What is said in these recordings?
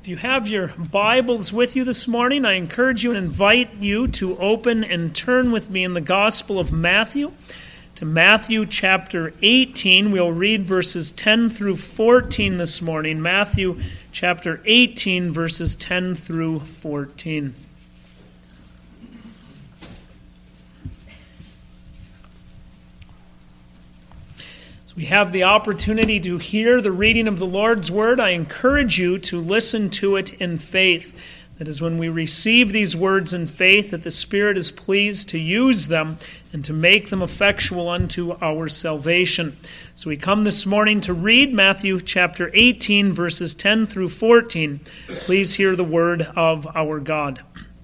If you have your Bibles with you this morning, I encourage you and invite you to open and turn with me in the Gospel of Matthew to Matthew chapter 18. We'll read verses 10 through 14 this morning. Matthew chapter 18, verses 10 through 14. We have the opportunity to hear the reading of the Lord's Word. I encourage you to listen to it in faith. That is, when we receive these words in faith, that the Spirit is pleased to use them and to make them effectual unto our salvation. So we come this morning to read Matthew chapter 18, verses 10 through 14. Please hear the word of our God.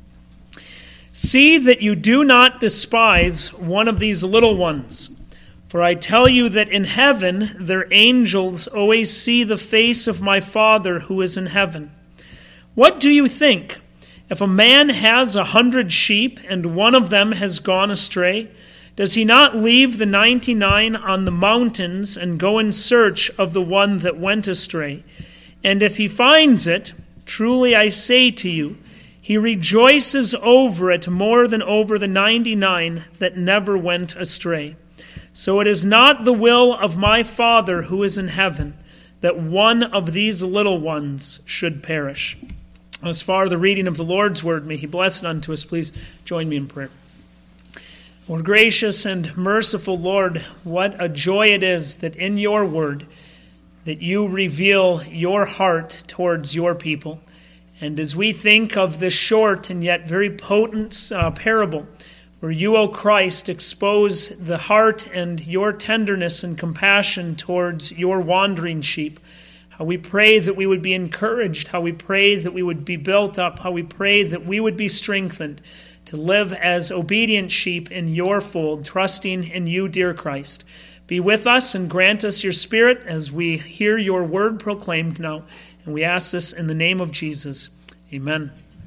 See that you do not despise one of these little ones. For I tell you that in heaven their angels always see the face of my Father who is in heaven. What do you think? If a man has 100 sheep and one of them has gone astray, does he not leave the 99 on the mountains and go in search of the one that went astray? And if he finds it, truly I say to you, he rejoices over it more than over the 99 that never went astray. So it is not the will of my Father who is in heaven that one of these little ones should perish. As far as the reading of the Lord's word, may he bless it unto us. Please join me in prayer. Lord, gracious and merciful Lord, what a joy it is that in your word that you reveal your heart towards your people. And as we think of this short and yet very potent parable, where you, O Christ, expose the heart and your tenderness and compassion towards your wandering sheep. How we pray that we would be encouraged, how we pray that we would be built up, how we pray that we would be strengthened to live as obedient sheep in your fold, trusting in you, dear Christ. Be with us and grant us your Spirit as we hear your word proclaimed now. And we ask this in the name of Jesus. Amen.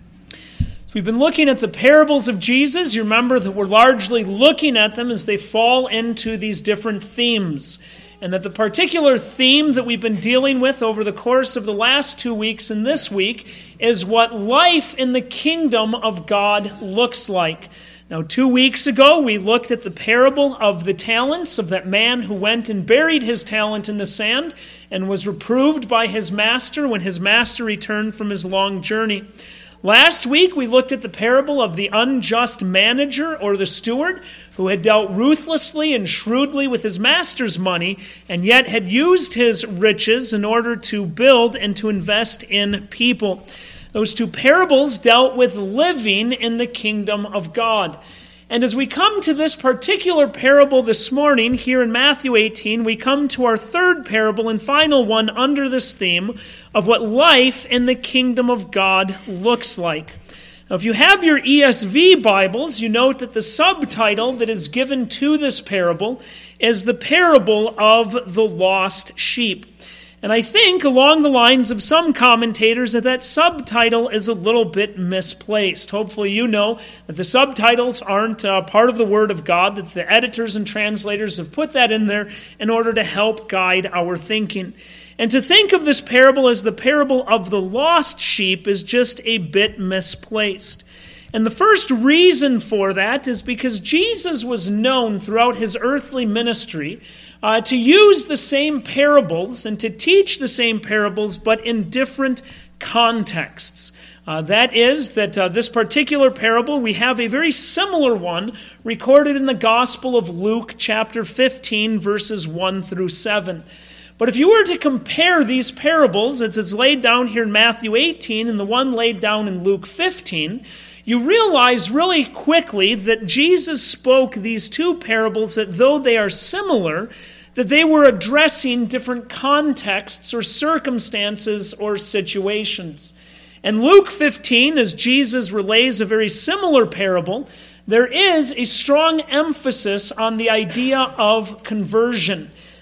We've been looking at the parables of Jesus. You remember that we're largely looking at them as they fall into these different themes. And that the particular theme that we've been dealing with over the course of the last 2 weeks and this week is what life in the kingdom of God looks like. Now, 2 weeks ago, we looked at the parable of the talents of that man who went and buried his talent in the sand and was reproved by his master when his master returned from his long journey. Last week, we looked at the parable of the unjust manager or the steward who had dealt ruthlessly and shrewdly with his master's money and yet had used his riches in order to build and to invest in people. Those two parables dealt with living in the kingdom of God. And as we come to this particular parable this morning, here in Matthew 18, we come to our third parable and final one under this theme of what life in the kingdom of God looks like. Now, if you have your ESV Bibles, you note that the subtitle that is given to this parable is the parable of the lost sheep. And I think, along the lines of some commentators, that subtitle is a little bit misplaced. Hopefully you know that the subtitles aren't part of the Word of God, that the editors and translators have put that in there in order to help guide our thinking. And to think of this parable as the parable of the lost sheep is just a bit misplaced. And the first reason for that is because Jesus was known throughout his earthly ministry to use the same parables and to teach the same parables, but in different contexts. That is, that this particular parable, we have a very similar one recorded in the Gospel of Luke, chapter 15, verses 1 through 7. But if you were to compare these parables, as it's laid down here in Matthew 18 and the one laid down in Luke 15, you realize really quickly that Jesus spoke these two parables that though they are similar, that they were addressing different contexts or circumstances or situations. In Luke 15, as Jesus relays a very similar parable, there is a strong emphasis on the idea of conversion.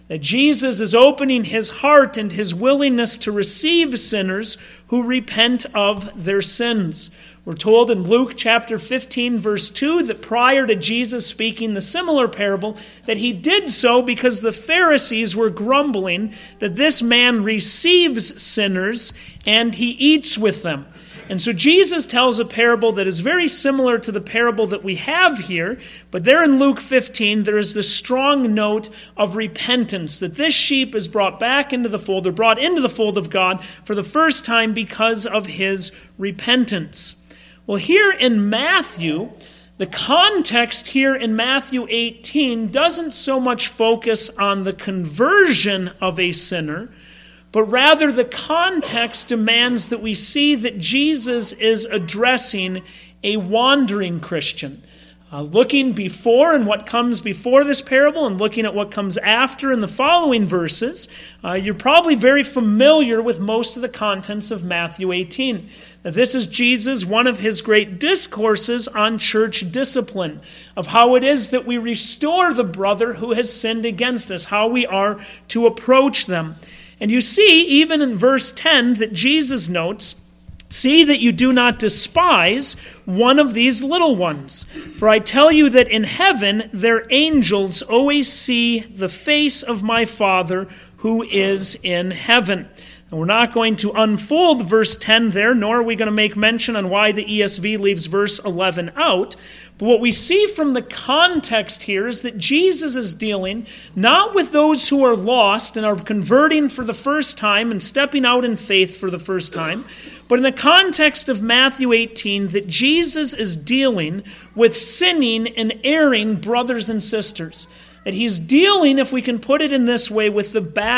that Jesus is opening his heart and his willingness to receive sinners who repent of their sins. We're told in Luke chapter 15, verse 2, that prior to Jesus speaking the similar parable, that he did so because the Pharisees were grumbling that this man receives sinners and he eats with them. And so Jesus tells a parable that is very similar to the parable that we have here, but there in Luke 15, there is the strong note of repentance, that this sheep is brought back into the fold, or brought into the fold of God for the first time because of his repentance. Well, here in Matthew, the context here in Matthew 18 doesn't so much focus on the conversion of a sinner, but rather the context demands that we see that Jesus is addressing a wandering Christian. Looking before and what comes before this parable and looking at what comes after in the following verses, you're probably very familiar with most of the contents of Matthew 18. Now, this is Jesus, one of his great discourses on church discipline, of how it is that we restore the brother who has sinned against us, how we are to approach them. And you see, even in verse 10, that Jesus notes, "See that you do not despise one of these little ones. For I tell you that in heaven their angels always see the face of my Father who is in heaven." And we're not going to unfold verse 10 there, nor are we going to make mention on why the ESV leaves verse 11 out. But what we see from the context here is that Jesus is dealing not with those who are lost and are converting for the first time and stepping out in faith for the first time, but in the context of Matthew 18, that Jesus is dealing with sinning and erring brothers and sisters. That he's dealing, if we can put it in this way, with the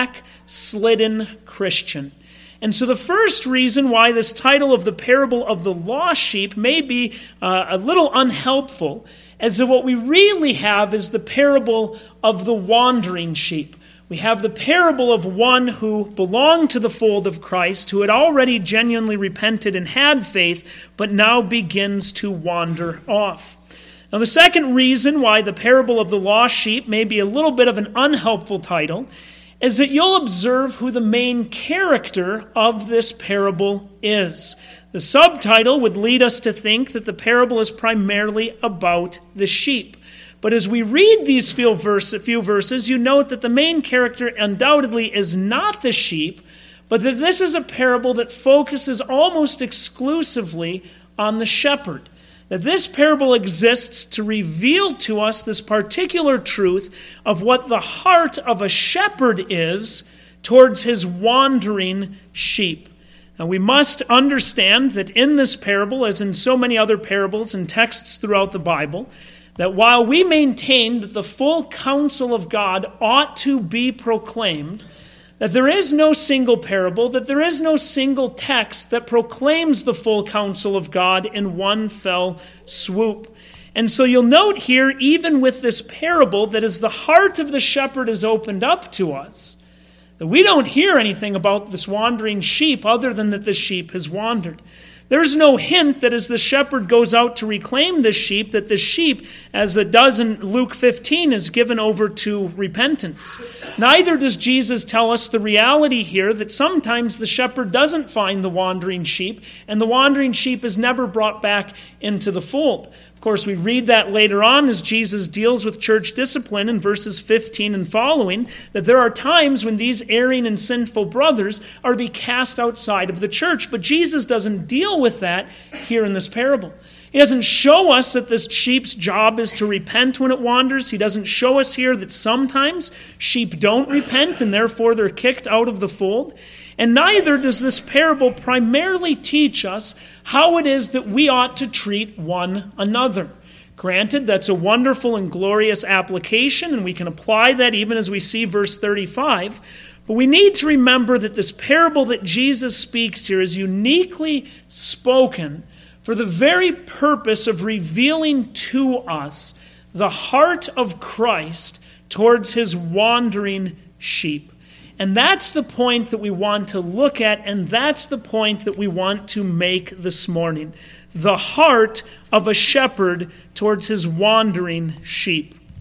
backslidden Christian. And so the first reason why this title of the parable of the lost sheep may be a little unhelpful is that what we really have is the parable of the wandering sheep. We have the parable of one who belonged to the fold of Christ, who had already genuinely repented and had faith, but now begins to wander off. Now, the second reason why the parable of the lost sheep may be a little bit of an unhelpful title is that you'll observe who the main character of this parable is. The subtitle would lead us to think that the parable is primarily about the sheep. But as we read these few verses, you note that the main character undoubtedly is not the sheep, but that this is a parable that focuses almost exclusively on the shepherd. That this parable exists to reveal to us this particular truth of what the heart of a shepherd is towards his wandering sheep. Now, we must understand that in this parable, as in so many other parables and texts throughout the Bible, that while we maintain that the full counsel of God ought to be proclaimed, that there is no single parable, that there is no single text that proclaims the full counsel of God in one fell swoop. And so you'll note here, even with this parable, that as the heart of the shepherd is opened up to us, that we don't hear anything about this wandering sheep other than that the sheep has wandered. There's no hint that as the shepherd goes out to reclaim this sheep, that the sheep, as it does in Luke 15, is given over to repentance. Neither does Jesus tell us the reality here that sometimes the shepherd doesn't find the wandering sheep, and the wandering sheep is never brought back into the fold. Of course, we read that later on as Jesus deals with church discipline in verses 15 and following, that there are times when these erring and sinful brothers are to be cast outside of the church. But Jesus doesn't deal with that here in this parable. He doesn't show us that this sheep's job is to repent when it wanders. He doesn't show us here that sometimes sheep don't repent and therefore they're kicked out of the fold. And neither does this parable primarily teach us how it is that we ought to treat one another. Granted, that's a wonderful and glorious application, and we can apply that even as we see verse 35. But we need to remember that this parable that Jesus speaks here is uniquely spoken for the very purpose of revealing to us the heart of Christ towards his wandering sheep. And that's the point that we want to look at, and that's the point that we want to make this morning. The heart of a shepherd towards his wandering sheep.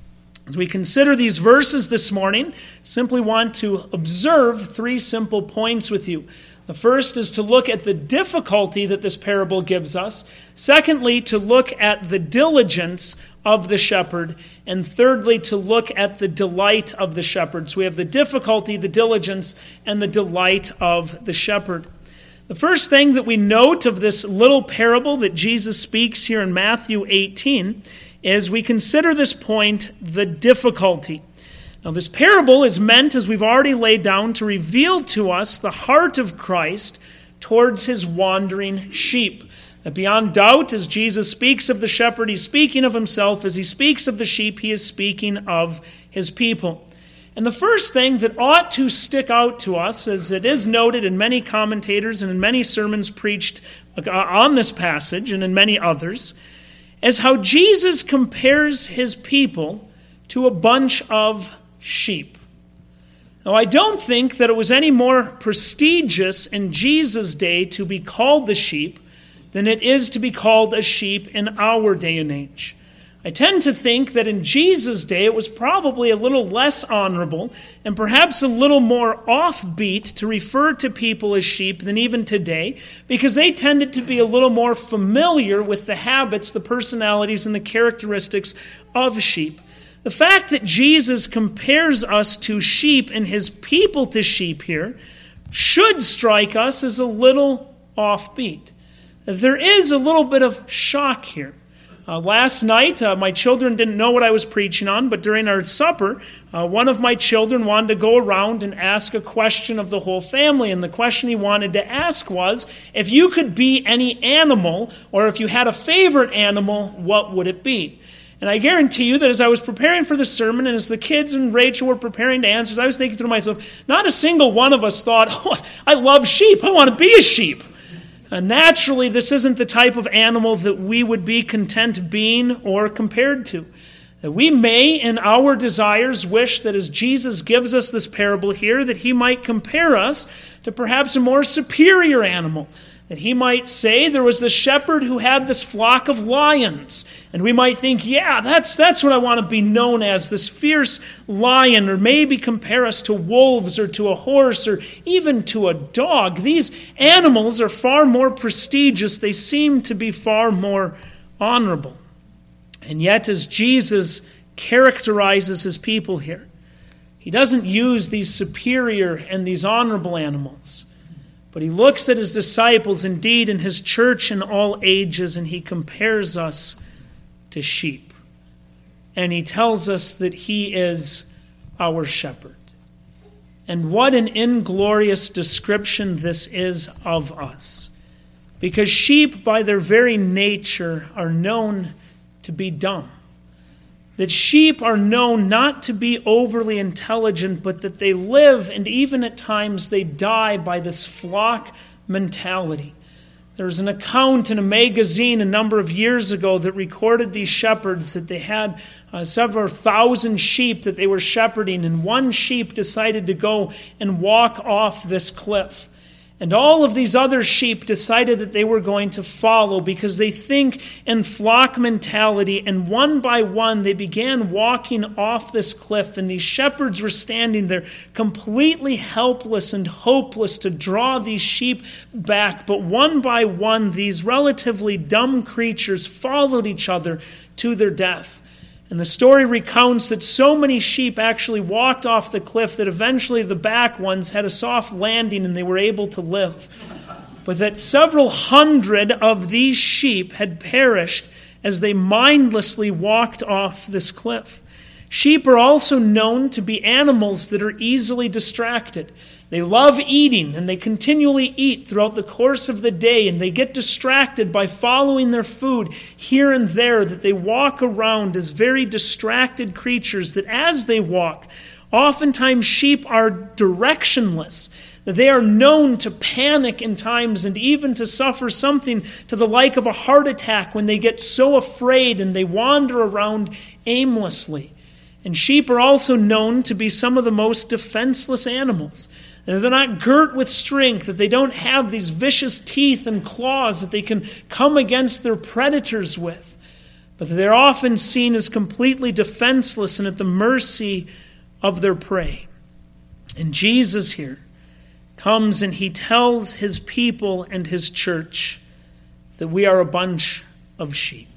As we consider these verses this morning, simply want to observe 3 simple points with you. The first is to look at the difficulty that this parable gives us. Secondly, to look at the diligence of the shepherd. And thirdly, to look at the delight of the shepherd. So we have the difficulty, the diligence, and the delight of the shepherd. The first thing that we note of this little parable that Jesus speaks here in Matthew 18 is we consider this point, the difficulty. Now, this parable is meant, as we've already laid down, to reveal to us the heart of Christ towards his wandering sheep. That beyond doubt, as Jesus speaks of the shepherd, he's speaking of himself. As he speaks of the sheep, he is speaking of his people. And the first thing that ought to stick out to us, as it is noted in many commentators and in many sermons preached on this passage and in many others, is how Jesus compares his people to a bunch of sheep. Now, I don't think that it was any more prestigious in Jesus' day to be called the sheep than it is to be called a sheep in our day and age. I tend to think that in Jesus' day it was probably a little less honorable and perhaps a little more offbeat to refer to people as sheep than even today, because they tended to be a little more familiar with the habits, the personalities, and the characteristics of sheep. The fact that Jesus compares us to sheep and his people to sheep here should strike us as a little offbeat. There is a little bit of shock here. Last night, my children didn't know what I was preaching on, but during our supper, one of my children wanted to go around and ask a question of the whole family. And the question he wanted to ask was, if you could be any animal, or if you had a favorite animal, what would it be? And I guarantee you that as I was preparing for the sermon, and as the kids and Rachel were preparing to answer, I was thinking to myself, not a single one of us thought, oh, I love sheep, I want to be a sheep. Naturally, this isn't the type of animal that we would be content being or compared to. That we may, in our desires, wish that as Jesus gives us this parable here, that he might compare us to perhaps a more superior animal. That he might say there was the shepherd who had this flock of lions. And we might think, yeah, that's what I want to be known as, this fierce lion. Or maybe compare us to wolves or to a horse or even to a dog. These animals are far more prestigious. They seem to be far more honorable. And yet, as Jesus characterizes his people here, he doesn't use these superior and these honorable animals. But he looks at his disciples, indeed, in his church in all ages, and he compares us to sheep. And he tells us that he is our shepherd. And what an inglorious description this is of us. Because sheep, by their very nature, are known to be dumb. That sheep are known not to be overly intelligent, but that they live, and even at times they die, by this flock mentality. There's an account in a magazine a number of years ago that recorded these shepherds, that they had several thousand sheep that they were shepherding, and one sheep decided to go and walk off this cliff. And all of these other sheep decided that they were going to follow because they think in flock mentality. And one by one, they began walking off this cliff. And these shepherds were standing there completely helpless and hopeless to draw these sheep back. But one by one, these relatively dumb creatures followed each other to their death. And the story recounts that so many sheep actually walked off the cliff that eventually the back ones had a soft landing and they were able to live. But that several hundred of these sheep had perished as they mindlessly walked off this cliff. Sheep are also known to be animals that are easily distracted. They love eating, and they continually eat throughout the course of the day, and they get distracted by following their food here and there, that they walk around as very distracted creatures, that as they walk, oftentimes sheep are directionless, that they are known to panic in times and even to suffer something to the like of a heart attack when they get so afraid and they wander around aimlessly. And sheep are also known to be some of the most defenseless animals. They're not girt with strength, that they don't have these vicious teeth and claws that they can come against their predators with. but they're often seen as completely defenseless and at the mercy of their prey. And Jesus here comes and he tells his people and his church that we are a bunch of sheep.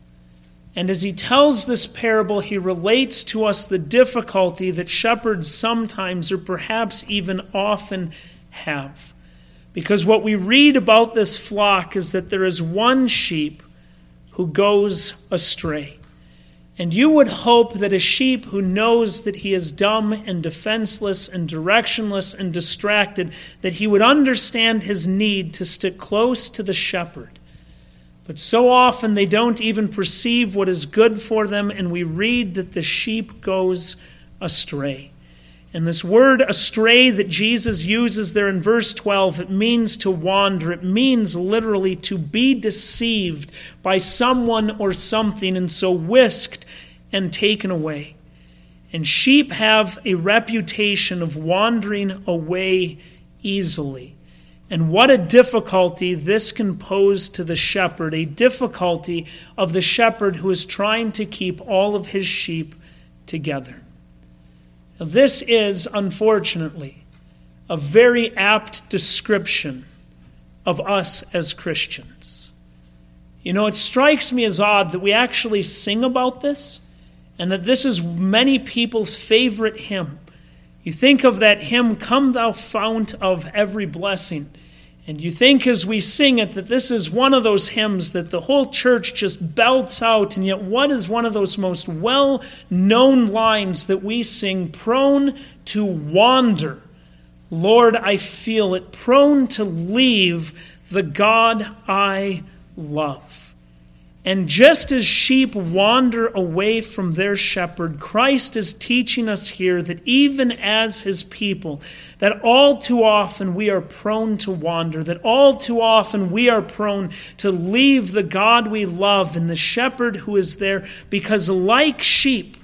And as he tells this parable, he relates to us the difficulty that shepherds sometimes or perhaps even often have. Because what we read about this flock is that there is one sheep who goes astray. And you would hope that a sheep who knows that he is dumb and defenseless and directionless and distracted, that he would understand his need to stick close to the shepherd. But so often they don't even perceive what is good for them, and we read that the sheep goes astray. And this word astray that Jesus uses there in verse 12, it means to wander. It means literally to be deceived by someone or something and so whisked and taken away. And sheep have a reputation of wandering away easily. And what a difficulty this can pose to the shepherd, a difficulty of the shepherd who is trying to keep all of his sheep together. Now, this is, unfortunately, a very apt description of us as Christians. You know, it strikes me as odd that we actually sing about this, and that this is many people's favorite hymn. You think of that hymn, "Come Thou Fount of Every Blessing," and you think as we sing it that this is one of those hymns that the whole church just belts out, and yet what is one of those most well-known lines that we sing? Prone to wander, Lord, I feel it. Prone to leave the God I love. And just as sheep wander away from their shepherd, Christ is teaching us here that even as his people, that all too often we are prone to wander, that all too often we are prone to leave the God we love and the shepherd who is there, because like sheep,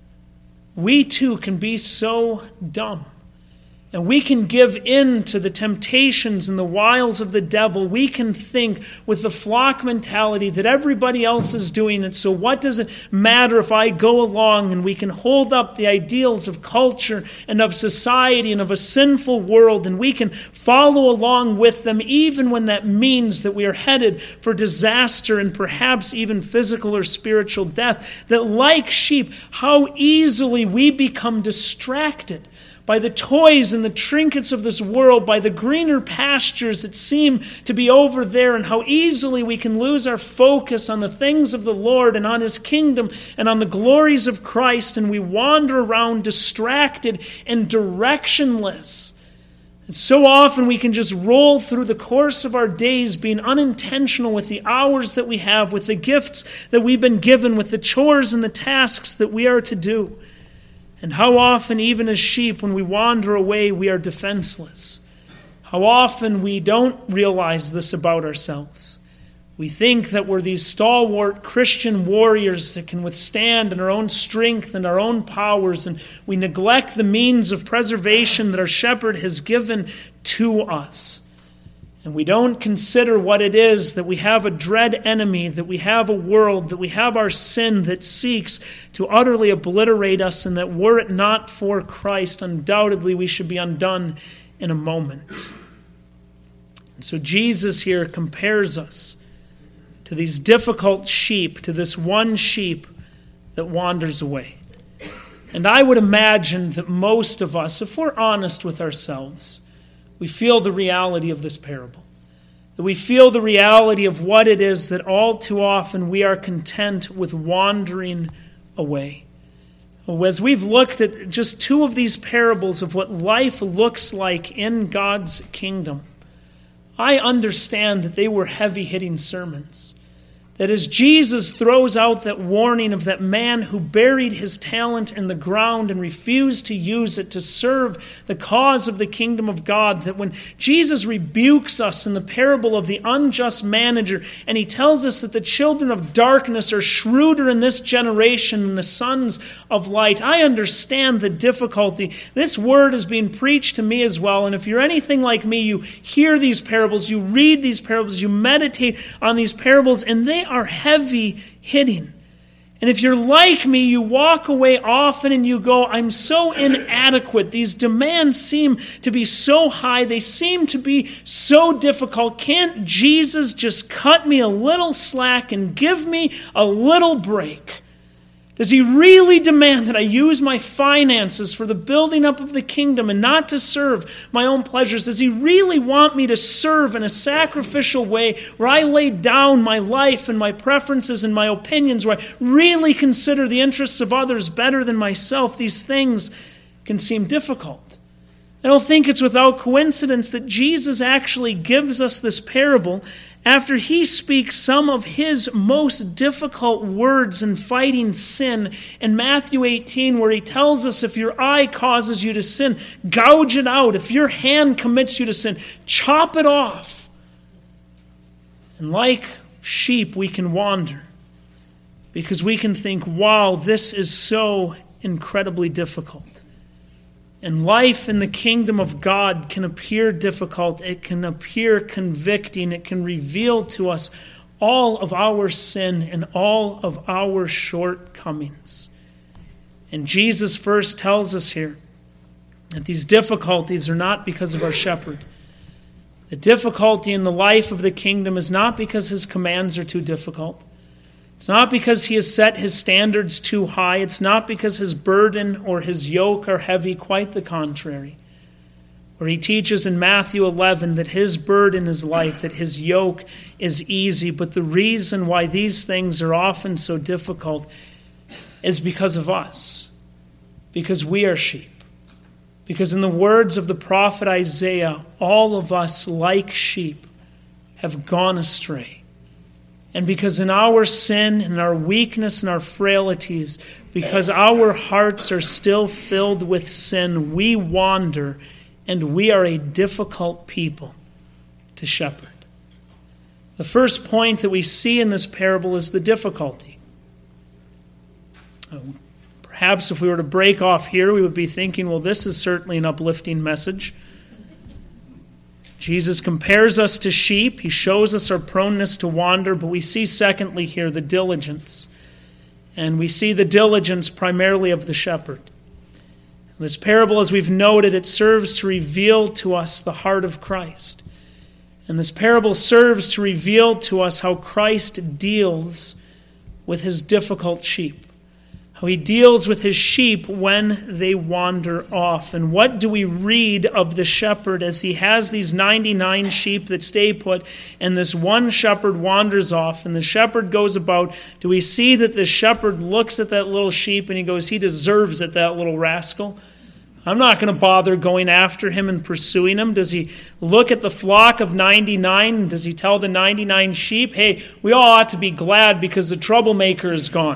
we too can be so dumb. And we can give in to the temptations and the wiles of the devil. We can think with the flock mentality that everybody else is doing it, so what does it matter if I go along? And we can hold up the ideals of culture and of society and of a sinful world, and we can follow along with them even when that means that we are headed for disaster and perhaps even physical or spiritual death. That like sheep, how easily we become distracted by the toys and the trinkets of this world, by the greener pastures that seem to be over there, and how easily we can lose our focus on the things of the Lord and on his kingdom and on the glories of Christ, and we wander around distracted and directionless. And so often we can just roll through the course of our days being unintentional with the hours that we have, with the gifts that we've been given, with the chores and the tasks that we are to do. And how often, even as sheep, when we wander away, we are defenseless. How often we don't realize this about ourselves. We think that we're these stalwart Christian warriors that can withstand in our own strength and our own powers, and we neglect the means of preservation that our shepherd has given to us. And we don't consider what it is that we have a dread enemy, that we have a world, that we have our sin that seeks to utterly obliterate us, and that were it not for Christ, undoubtedly we should be undone in a moment. And so Jesus here compares us to these difficult sheep, to this one sheep that wanders away. And I would imagine that most of us, if we're honest with ourselves, we feel the reality of this parable. That we feel the reality of what it is that all too often we are content with wandering away. As we've looked at just two of these parables of what life looks like in God's kingdom, I understand that they were heavy-hitting sermons. That as Jesus throws out that warning of that man who buried his talent in the ground and refused to use it to serve the cause of the kingdom of God, that when Jesus rebukes us in the parable of the unjust manager, and he tells us that the children of darkness are shrewder in this generation than the sons of light, I understand the difficulty. This word is being preached to me as well, and if you're anything like me, you hear these parables, you read these parables, you meditate on these parables, and they are heavy-hitting. And if you're like me, you walk away often and you go, I'm so inadequate. These demands seem to be so high. They seem to be so difficult. Can't Jesus just cut me a little slack and give me a little break? Does he really demand that I use my finances for the building up of the kingdom and not to serve my own pleasures? Does he really want me to serve in a sacrificial way where I lay down my life and my preferences and my opinions, where I really consider the interests of others better than myself? These things can seem difficult. I don't think it's without coincidence that Jesus actually gives us this parable after he speaks some of his most difficult words in fighting sin in Matthew 18, where he tells us if your eye causes you to sin, gouge it out. If your hand commits you to sin, chop it off. And like sheep, we can wander because we can think, wow, this is so incredibly difficult. And life in the kingdom of God can appear difficult. It can appear convicting. It can reveal to us all of our sin and all of our shortcomings. And Jesus first tells us here that these difficulties are not because of our shepherd. The difficulty in the life of the kingdom is not because his commands are too difficult. It's not because he has set his standards too high. It's not because his burden or his yoke are heavy. Quite the contrary. Where he teaches in Matthew 11 that his burden is light, that his yoke is easy. But the reason why these things are often so difficult is because of us. Because we are sheep. Because in the words of the prophet Isaiah, all of us, like sheep, have gone astray. And because in our sin and our weakness and our frailties, because our hearts are still filled with sin, we wander and we are a difficult people to shepherd. The first point that we see in this parable is the difficulty. Perhaps if we were to break off here, we would be thinking, well, this is certainly an uplifting message. Jesus compares us to sheep. He shows us our proneness to wander, but we see secondly here the diligence. And we see the diligence primarily of the shepherd. This parable, as we've noted, it serves to reveal to us the heart of Christ. And this parable serves to reveal to us how Christ deals with his difficult sheep. How he deals with his sheep when they wander off. And what do we read of the shepherd as he has these 99 sheep that stay put and this one shepherd wanders off and the shepherd goes about? Do we see that the shepherd looks at that little sheep and he goes, he deserves it, that little rascal? I'm not going to bother going after him and pursuing him. Does he look at the flock of 99 and does he tell the 99 sheep, hey, we all ought to be glad because the troublemaker is gone?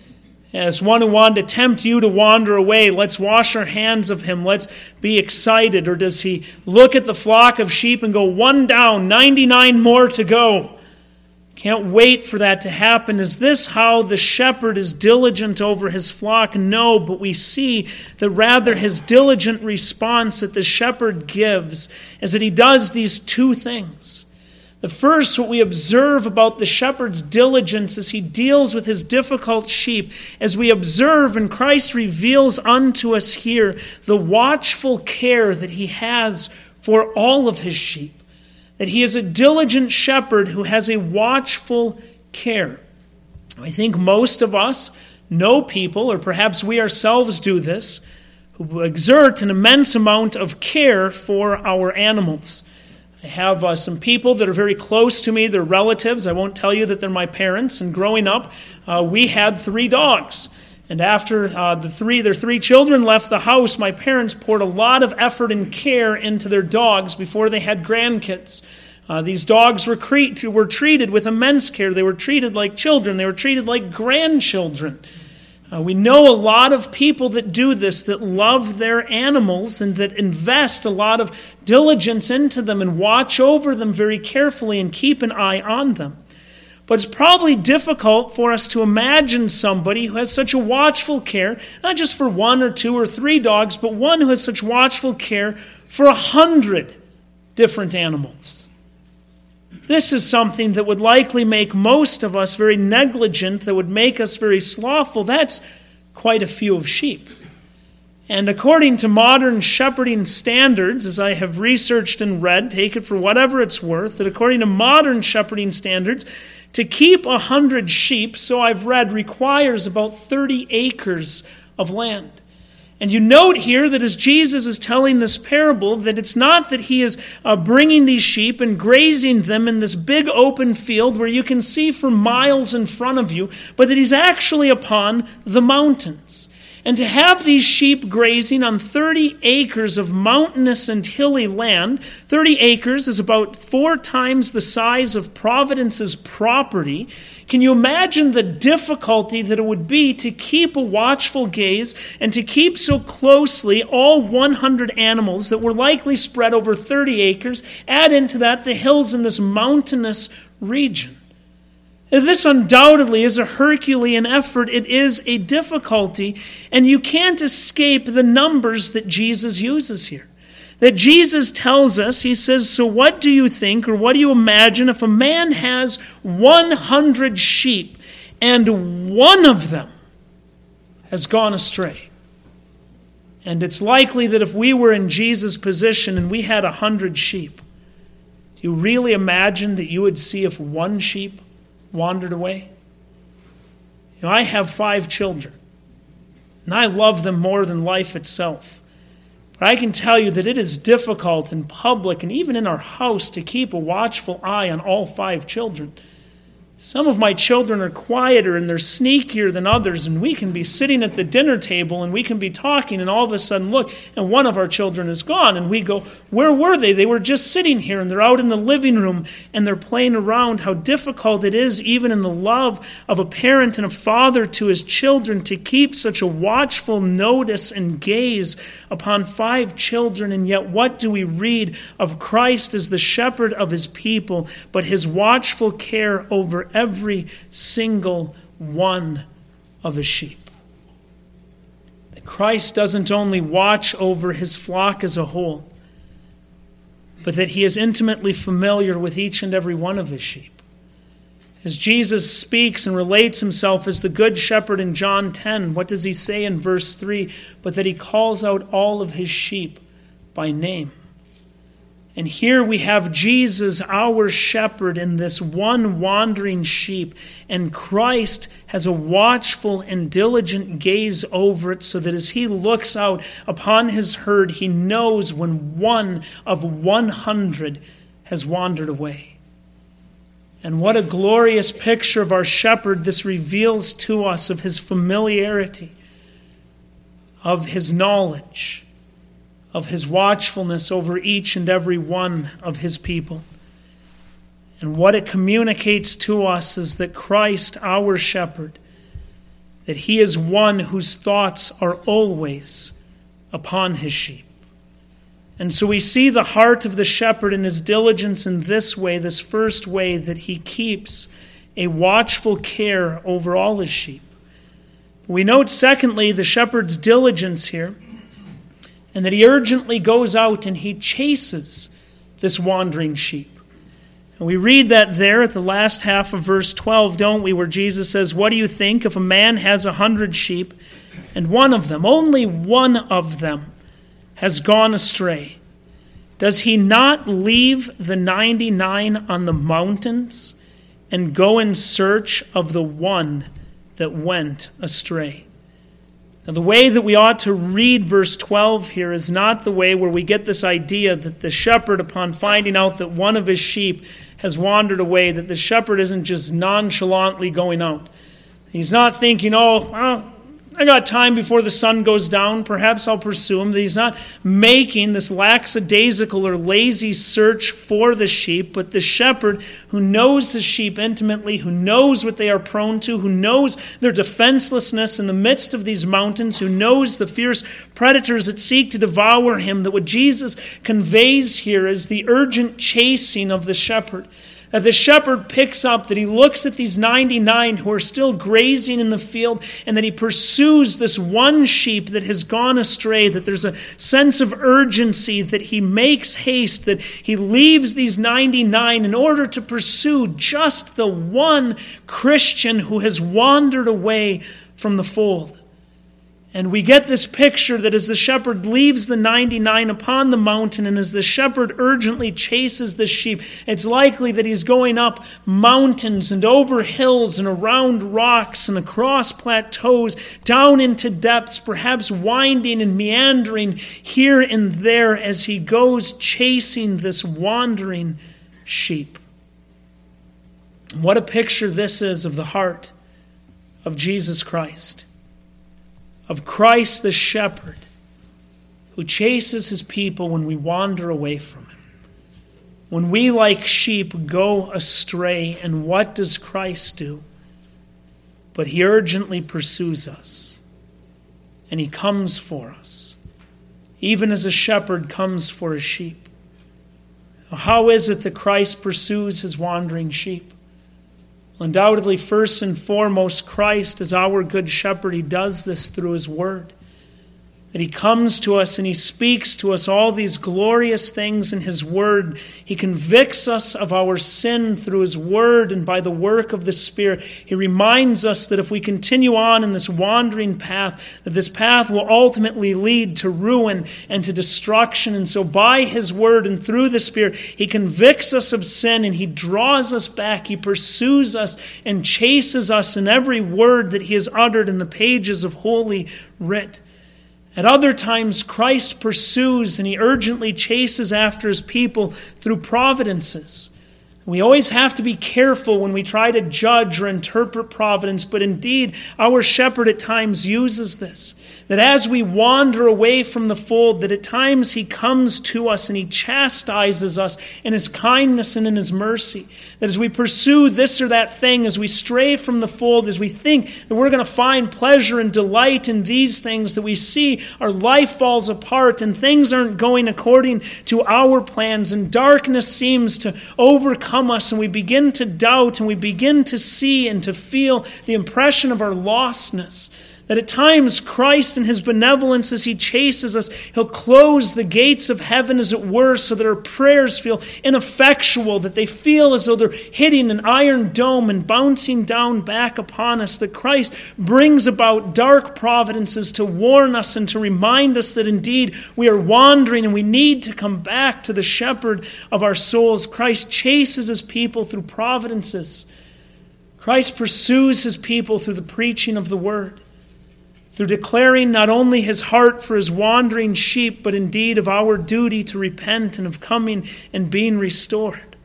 As one who wanted to tempt you to wander away, let's wash our hands of him. Let's be excited. Or does he look at the flock of sheep and go, one down, 99 more to go? Can't wait for that to happen. Is this how the shepherd is diligent over his flock? No, but we see that rather his diligent response that the shepherd gives is that he does these two things. The first, what we observe about the shepherd's diligence as he deals with his difficult sheep, as we observe and Christ reveals unto us here the watchful care that he has for all of his sheep. That he is a diligent shepherd who has a watchful care. I think most of us know people, or perhaps we ourselves do this, who exert an immense amount of care for our animals. I have some people that are very close to me. They're relatives. I won't tell you that they're my parents. And growing up, we had 3 dogs. And after their 3 children left the house, my parents poured a lot of effort and care into their dogs before they had grandkids. These dogs were treated with immense care. They were treated like children. They were treated like grandchildren. We know a lot of people that do this, that love their animals and that invest a lot of diligence into them and watch over them very carefully and keep an eye on them. But it's probably difficult for us to imagine somebody who has such a watchful care, not just for 1 or 2 or 3 dogs, but one who has such watchful care for 100 different animals. This is something that would likely make most of us very negligent, that would make us very slothful. That's quite a few of sheep. And according to modern shepherding standards, as I have researched and read, take it for whatever it's worth, that according to modern shepherding standards, to keep 100 sheep, so I've read, requires about 30 acres of land. And you note here that as Jesus is telling this parable, that it's not that he is bringing these sheep and grazing them in this big open field where you can see for miles in front of you, but that he's actually upon the mountains. And to have these sheep grazing on 30 acres of mountainous and hilly land, 30 acres is about 4 times the size of Providence's property. Can you imagine the difficulty that it would be to keep a watchful gaze and to keep so closely all 100 animals that were likely spread over 30 acres, add into that the hills in this mountainous region? This undoubtedly is a Herculean effort. It is a difficulty, and you can't escape the numbers that Jesus uses here. That Jesus tells us, he says, so what do you think, or what do you imagine if a man has 100 sheep and one of them has gone astray? And it's likely that if we were in Jesus' position and we had 100 sheep, do you really imagine that you would see if one sheep wandered away? You know, I have 5 children, and I love them more than life itself. But I can tell you that it is difficult in public and even in our house to keep a watchful eye on all 5 children. Some of my children are quieter and they're sneakier than others, and we can be sitting at the dinner table and we can be talking, and all of a sudden look, and one of our children is gone, and we go, where were they? They were just sitting here, and they're out in the living room and they're playing around. How difficult it is, even in the love of a parent and a father to his children, to keep such a watchful notice and gaze upon 5 children. And yet what do we read of Christ as the shepherd of his people, but his watchful care over every single one of his sheep? That Christ doesn't only watch over his flock as a whole, but that he is intimately familiar with each and every one of his sheep. As Jesus speaks and relates himself as the good shepherd in John 10, what does he say in verse 3? But that he calls out all of his sheep by name. And here we have Jesus, our shepherd, in this one wandering sheep. And Christ has a watchful and diligent gaze over it, so that as he looks out upon his herd, he knows when one of 100 has wandered away. And what a glorious picture of our shepherd this reveals to us, of his familiarity, of his knowledge, of his watchfulness over each and every one of his people. And what it communicates to us is that Christ, our shepherd, that he is one whose thoughts are always upon his sheep. And so we see the heart of the shepherd in his diligence in this way, this first way, that he keeps a watchful care over all his sheep. We note, secondly, the shepherd's diligence here, and that he urgently goes out and he chases this wandering sheep. And we read that there at the last half of verse 12, don't we, where Jesus says, what do you think if a man has 100 sheep and one of them, only one of them, has gone astray? Does he not leave the 99 on the mountains and go in search of the one that went astray? Now, the way that we ought to read verse 12 here is not the way where we get this idea that the shepherd, upon finding out that one of his sheep has wandered away, that the shepherd isn't just nonchalantly going out. He's not thinking, I got time before the sun goes down, perhaps I'll pursue him. That he's not making this lackadaisical or lazy search for the sheep, but the shepherd who knows his sheep intimately, who knows what they are prone to, who knows their defenselessness in the midst of these mountains, who knows the fierce predators that seek to devour him, that what Jesus conveys here is the urgent chasing of the shepherd. That the shepherd picks up, that he looks at these 99 who are still grazing in the field, and that he pursues this one sheep that has gone astray, that there's a sense of urgency, that he makes haste, that he leaves these 99 in order to pursue just the one Christian who has wandered away from the fold. And we get this picture that as the shepherd leaves the 99 upon the mountain, and as the shepherd urgently chases the sheep, it's likely that he's going up mountains and over hills and around rocks and across plateaus, down into depths, perhaps winding and meandering here and there as he goes chasing this wandering sheep. What a picture this is of the heart of Jesus Christ. Of Christ the shepherd, who chases his people when we wander away from him. When we, like sheep, go astray, and what does Christ do? But he urgently pursues us, and he comes for us, even as a shepherd comes for his sheep. How is it that Christ pursues his wandering sheep? Undoubtedly, first and foremost, Christ as our good shepherd, he does this through his word. That he comes to us and he speaks to us all these glorious things in his word. He convicts us of our sin through his word and by the work of the Spirit. He reminds us that if we continue on in this wandering path, that this path will ultimately lead to ruin and to destruction. And so by his word and through the Spirit, he convicts us of sin and he draws us back. He pursues us and chases us in every word that he has uttered in the pages of Holy Writ. At other times, Christ pursues and he urgently chases after his people through providences. We always have to be careful when we try to judge or interpret providence, but indeed, our shepherd at times uses this. That as we wander away from the fold, that at times he comes to us and he chastises us in his kindness and in his mercy. That as we pursue this or that thing, as we stray from the fold, as we think that we're going to find pleasure and delight in these things, that we see our life falls apart and things aren't going according to our plans, and darkness seems to overcome us, and we begin to doubt and we begin to see and to feel the impression of our lostness. That at times Christ in his benevolence as he chases us, he'll close the gates of heaven as it were, so that our prayers feel ineffectual, that they feel as though they're hitting an iron dome and bouncing down back upon us. That Christ brings about dark providences to warn us and to remind us that indeed we are wandering and we need to come back to the shepherd of our souls. Christ chases his people through providences. Christ pursues his people through the preaching of the word, through declaring not only his heart for his wandering sheep, but indeed of our duty to repent and of coming and being restored.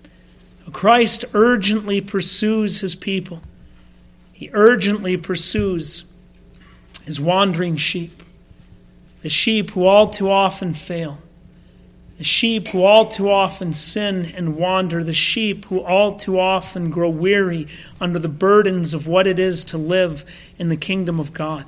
Christ urgently pursues his people. He urgently pursues his wandering sheep, the sheep who all too often fail, the sheep who all too often sin and wander, the sheep who all too often grow weary under the burdens of what it is to live in the kingdom of God.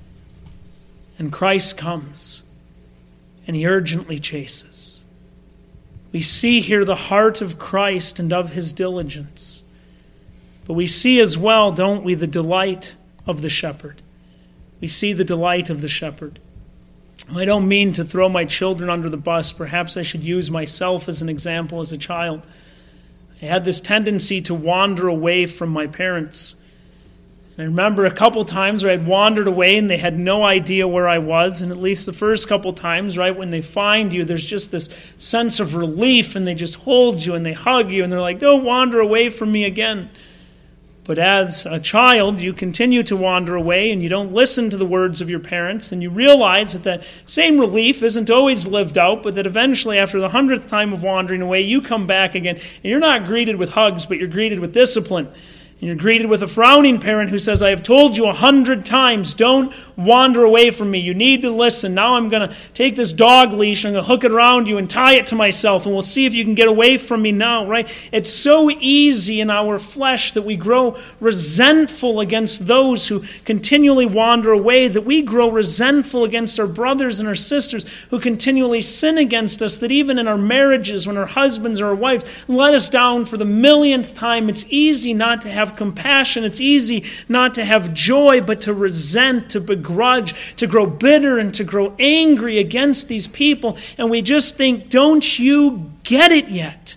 And Christ comes, and he urgently chases. We see here the heart of Christ and of his diligence. But we see as well, don't we, the delight of the shepherd. We see the delight of the shepherd. I don't mean to throw my children under the bus. Perhaps I should use myself as an example as a child. I had this tendency to wander away from my parents. I remember a couple times where I'd wandered away and they had no idea where I was. And at least the first couple times, right, when they find you, there's just this sense of relief and they just hold you and they hug you and they're like, don't wander away from me again. But as a child, you continue to wander away and you don't listen to the words of your parents, and you realize that that same relief isn't always lived out, but that eventually after the 100th time of wandering away, you come back again and you're not greeted with hugs, but you're greeted with discipline. And you're greeted with a frowning parent who says, I have told you 100 times, don't wander away from me. You need to listen. Now I'm going to take this dog leash, I'm going to hook it around you and tie it to myself, and we'll see if you can get away from me now, right? It's so easy in our flesh that we grow resentful against those who continually wander away, that we grow resentful against our brothers and our sisters who continually sin against us, that even in our marriages, when our husbands or our wives let us down for the millionth time, it's easy not to have compassion. It's easy not to have joy, but to resent, to begrudge, to grow bitter and to grow angry against these people. And we just think, don't you get it yet?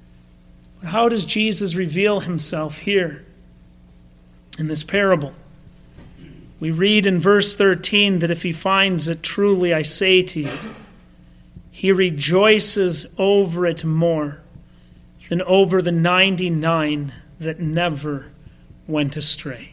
But how does Jesus reveal himself here in this parable? We read in verse 13 that if he finds it, truly I say to you, he rejoices over it more than over the 99 that never went astray.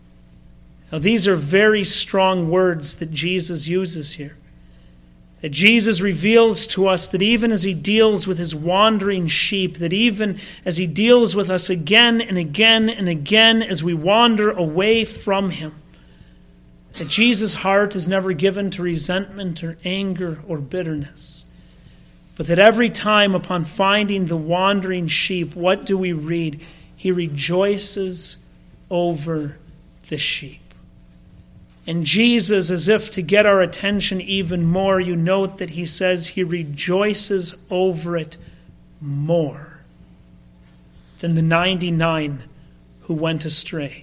Now, these are very strong words that Jesus uses here. That Jesus reveals to us that even as he deals with his wandering sheep, that even as he deals with us again and again and again as we wander away from him, that Jesus' heart is never given to resentment or anger or bitterness. But that every time upon finding the wandering sheep, what do we read? He rejoices over the sheep. And Jesus, as if to get our attention even more, you note that he says he rejoices over it more than the 99 who went astray.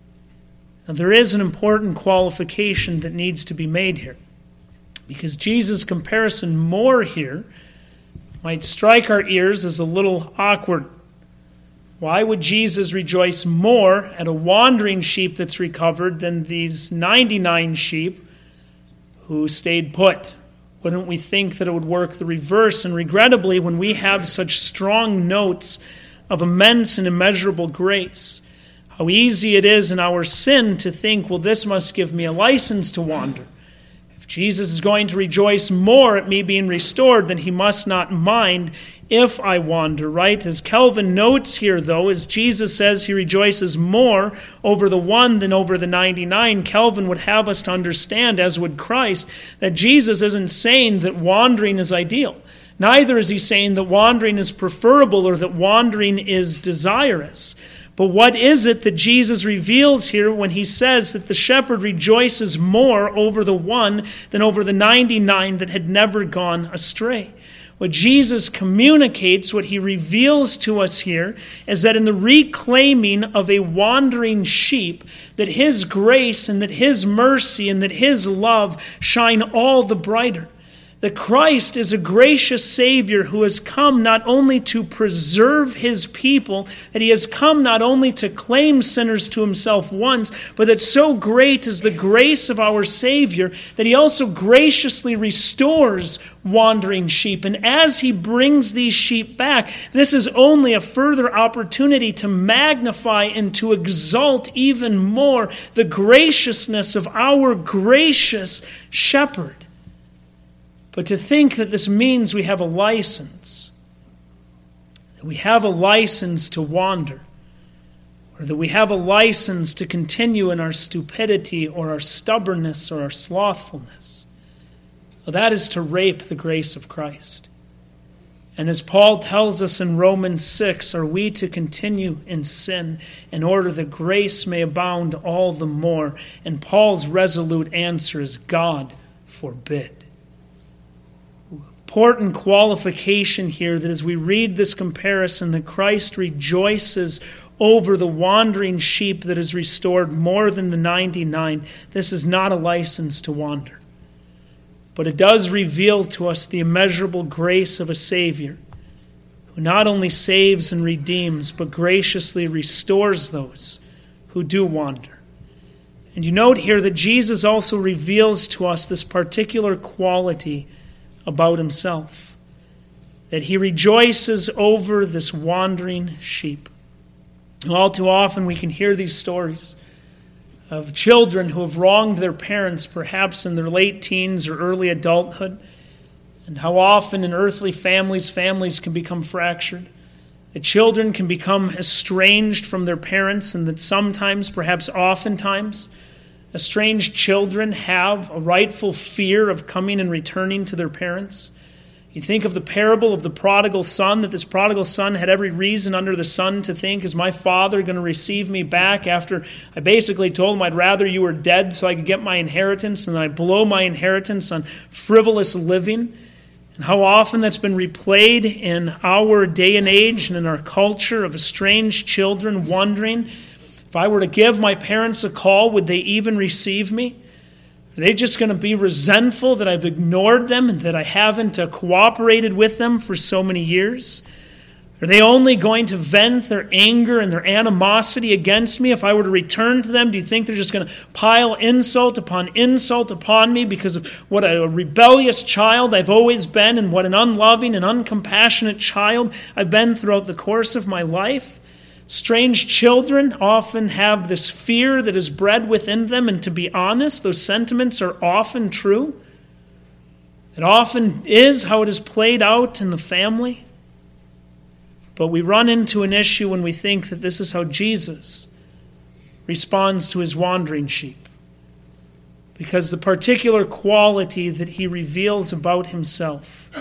Now, there is an important qualification that needs to be made here, because Jesus' comparison more here might strike our ears as a little awkward. Why would Jesus rejoice more at a wandering sheep that's recovered than these 99 sheep who stayed put? Wouldn't we think that it would work the reverse? And regrettably, when we have such strong notes of immense and immeasurable grace, how easy it is in our sin to think, well, this must give me a license to wander. If Jesus is going to rejoice more at me being restored, then he must not mind if I wander, right? As Calvin notes here, though, as Jesus says he rejoices more over the one than over the 99, Calvin would have us to understand, as would Christ, that Jesus isn't saying that wandering is ideal. Neither is he saying that wandering is preferable or that wandering is desirous. But what is it that Jesus reveals here when he says that the shepherd rejoices more over the one than over the 99 that had never gone astray? What Jesus communicates, what he reveals to us here, is that in the reclaiming of a wandering sheep, that his grace and that his mercy and that his love shine all the brighter. That Christ is a gracious Savior who has come not only to preserve his people, that he has come not only to claim sinners to himself once, but that so great is the grace of our Savior that he also graciously restores wandering sheep. And as he brings these sheep back, this is only a further opportunity to magnify and to exalt even more the graciousness of our gracious shepherd. But to think that this means we have a license, that we have a license to wander, or that we have a license to continue in our stupidity or our stubbornness or our slothfulness, well, that is to rape the grace of Christ. And as Paul tells us in Romans 6, are we to continue in sin in order that grace may abound all the more? And Paul's resolute answer is, God forbid. Important qualification here that as we read this comparison, that Christ rejoices over the wandering sheep that is restored more than the 99. This is not a license to wander. But it does reveal to us the immeasurable grace of a Savior who not only saves and redeems, but graciously restores those who do wander. And you note here that Jesus also reveals to us this particular quality about himself, that he rejoices over this wandering sheep. All too often we can hear these stories of children who have wronged their parents, perhaps in their late teens or early adulthood, and how often in earthly families can become fractured. that children can become estranged from their parents, and that sometimes, perhaps oftentimes, estranged children have a rightful fear of coming and returning to their parents. You think of the parable of the prodigal son, that this prodigal son had every reason under the sun to think, is my father going to receive me back after I basically told him I'd rather you were dead so I could get my inheritance, and then I blow my inheritance on frivolous living? And how often that's been replayed in our day and age and in our culture of estranged children wondering, if I were to give my parents a call, would they even receive me? Are they just going to be resentful that I've ignored them and that I haven't cooperated with them for so many years? Are they only going to vent their anger and their animosity against me if I were to return to them? Do you think they're just going to pile insult upon me because of what a rebellious child I've always been and what an unloving and uncompassionate child I've been throughout the course of my life? Strange children often have this fear that is bred within them, and to be honest, those sentiments are often true. It often is how it is played out in the family. But we run into an issue when we think that this is how Jesus responds to his wandering sheep. Because the particular quality that he reveals about himself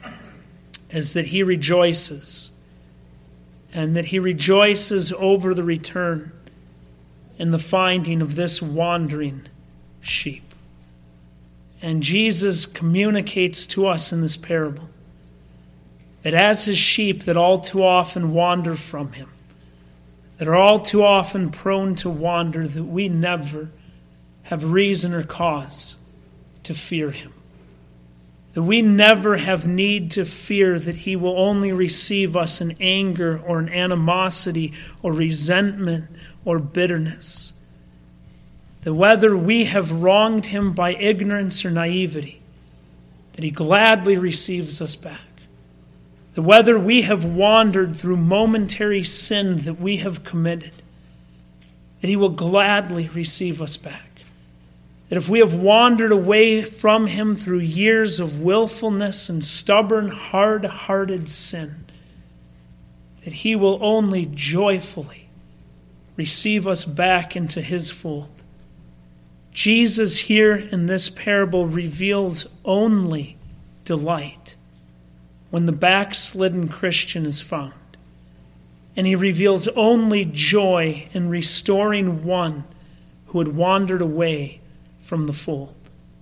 is that he rejoices, and that he rejoices over the return and the finding of this wandering sheep. And Jesus communicates to us in this parable that as his sheep that all too often wander from him, that are all too often prone to wander, that we never have reason or cause to fear him. That we never have need to fear that he will only receive us in anger or in animosity or resentment or bitterness. That whether we have wronged him by ignorance or naivety, that he gladly receives us back. That whether we have wandered through momentary sin that we have committed, that he will gladly receive us back. That if we have wandered away from him through years of willfulness and stubborn, hard-hearted sin, that he will only joyfully receive us back into his fold. Jesus here in this parable reveals only delight when the backslidden Christian is found. And he reveals only joy in restoring one who had wandered away from the fold.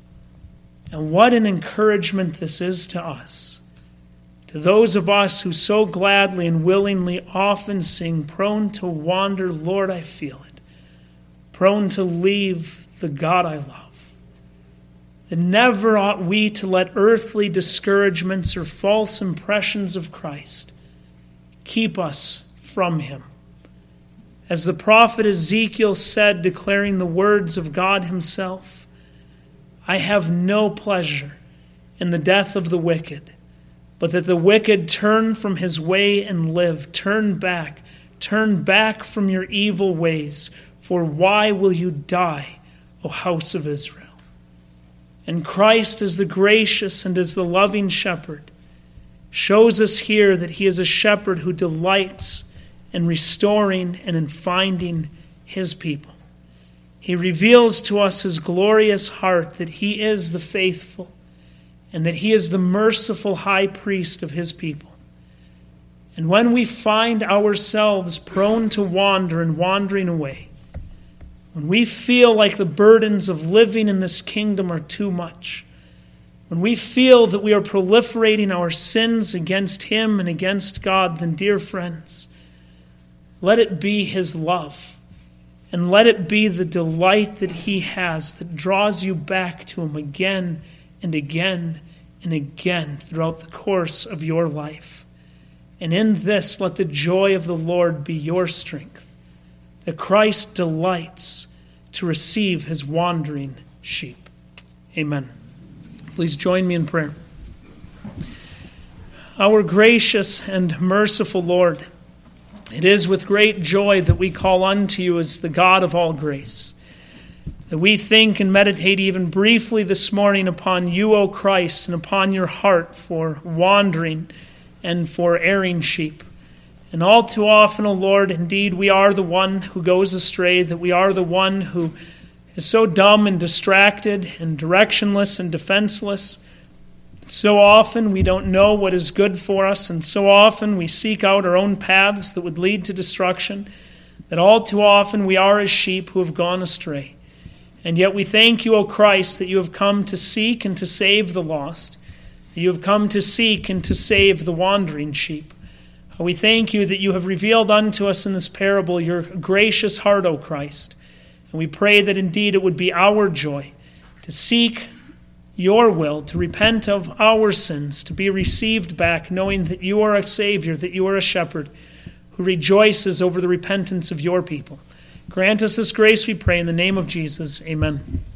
And what an encouragement this is to us, to those of us who so gladly and willingly often sing, prone to wander, Lord, I feel it, prone to leave the God I love. That never ought we to let earthly discouragements or false impressions of Christ keep us from him. As the prophet Ezekiel said, declaring the words of God himself, I have no pleasure in the death of the wicked, but that the wicked turn from his way and live. Turn back from your evil ways, for why will you die, O house of Israel? And Christ, as the gracious and as the loving shepherd, shows us here that he is a shepherd who delights in restoring and in finding his people. He reveals to us his glorious heart, that he is the faithful and that he is the merciful high priest of his people. And when we find ourselves prone to wander and wandering away, when we feel like the burdens of living in this kingdom are too much, when we feel that we are proliferating our sins against him and against God, then, dear friends, let it be his love, and let it be the delight that he has that draws you back to him again and again and again throughout the course of your life. And in this, let the joy of the Lord be your strength, that Christ delights to receive his wandering sheep. Amen. Please join me in prayer. Our gracious and merciful Lord, it is with great joy that we call unto you as the God of all grace, that we think and meditate even briefly this morning upon you, O Christ, and upon your heart for wandering and for erring sheep, And all too often, O Lord, indeed, we are the one who goes astray, that we are the one who is so dumb and distracted and directionless and defenseless. So often we don't know what is good for us, and so often we seek out our own paths that would lead to destruction, that all too often we are as sheep who have gone astray. And yet we thank you, O Christ, that you have come to seek and to save the lost, that you have come to seek and to save the wandering sheep. We thank you that you have revealed unto us in this parable your gracious heart, O Christ. And we pray that indeed it would be our joy to seek your will, to repent of our sins, to be received back, knowing that you are a Savior, that you are a shepherd who rejoices over the repentance of your people. Grant us this grace, we pray, in the name of Jesus. Amen.